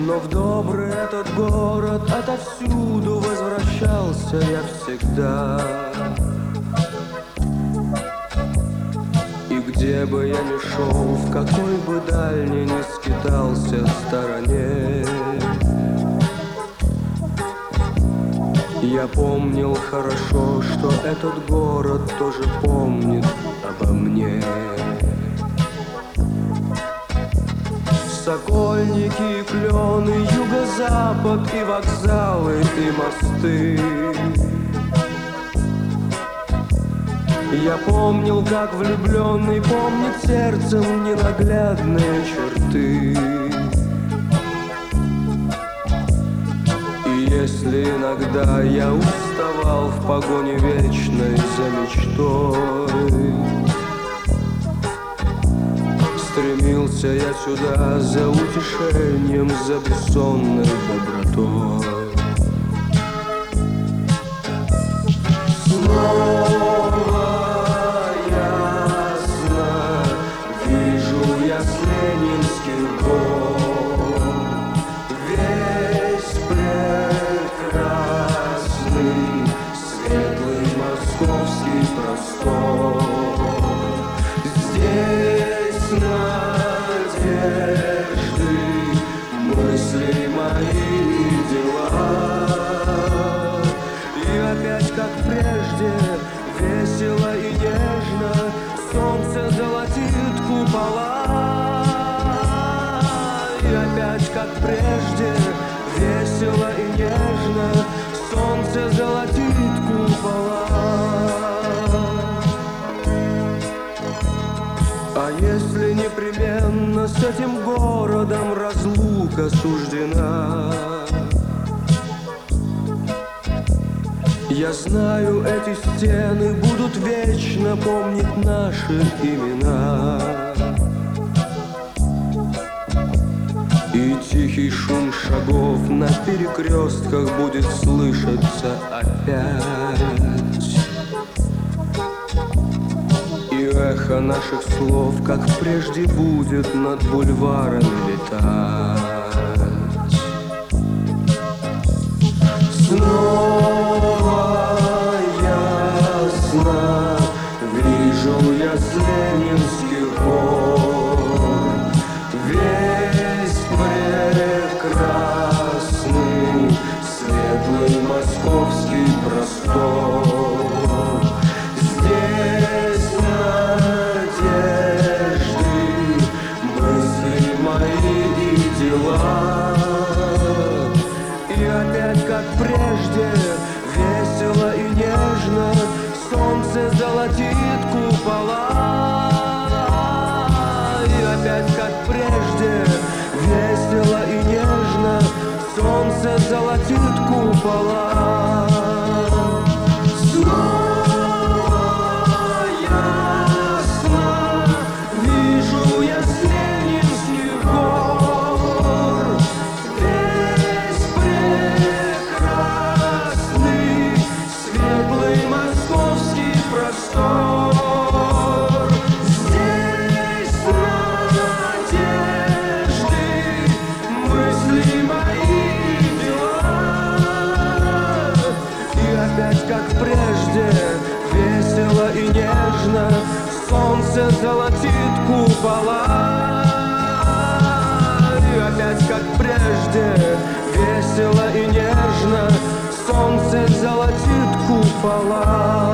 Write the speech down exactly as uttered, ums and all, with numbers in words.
Но в добрый этот город отовсюду возвращался я всегда. И где бы я ни шел, в какой бы дальней ни скитался стороне, я помнил хорошо, что этот город тоже помнит обо мне. Сокольники и клены, юго-запад и вокзалы и мосты. Я помнил, как влюбленный помнит сердцем ненаглядные черты. И если иногда я уставал в погоне вечной за мечтой, стремился я сюда за утешением, за бессонной добротой. Снова ясно вижу я с Ленинских гор весь прекрасный, светлый московский простор. Здесь надежды, мысли мои и дела. И опять, как прежде, весело и нежно солнце золотит купола. И опять, как прежде, весело и нежно солнце золотит купола. А если непременно с этим городом разлука суждена, я знаю, эти стены будут вечно помнить наши имена. И тихий шум шагов на перекрестках будет слышаться опять. И эхо наших слов, как прежде, будет над бульварами летать. Снова ясно вижу я с Ленинских гор весь прекрасный, светлый московский простор. Здесь надежды, мысли мои и дела. И опять, как прежде, весело и нежно солнце золотит купола. И опять, как прежде, весело и нежно солнце золотит купола. Солнце золотит купола. И опять, как прежде, весело и нежно солнце золотит купола.